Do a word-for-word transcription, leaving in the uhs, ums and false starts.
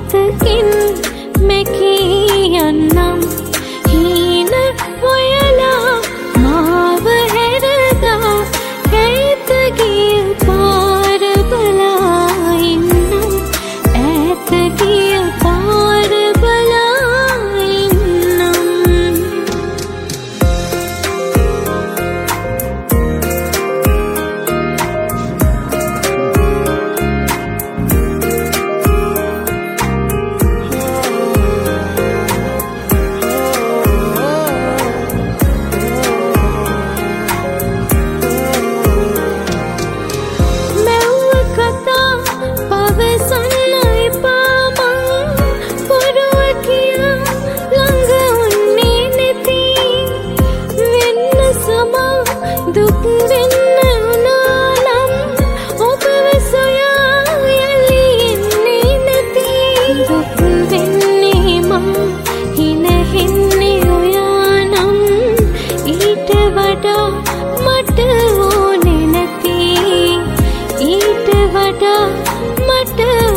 ඇතකින් මෙකියන්නම් හීන ඔයලා මාව හැරදා ඇත ගිය පාර බලා ඉන්නම් ඇත ගිය පාර බලා ඉන්නම් දුක් වෙන්න උනානම් ඔබව සොයා යලි එන්නේ නැති දුක් වෙන්නේ මං හින හෙන්නේ ඔයානම් ඊට වඩා මට ඕනේ නැති ඊට වඩා මට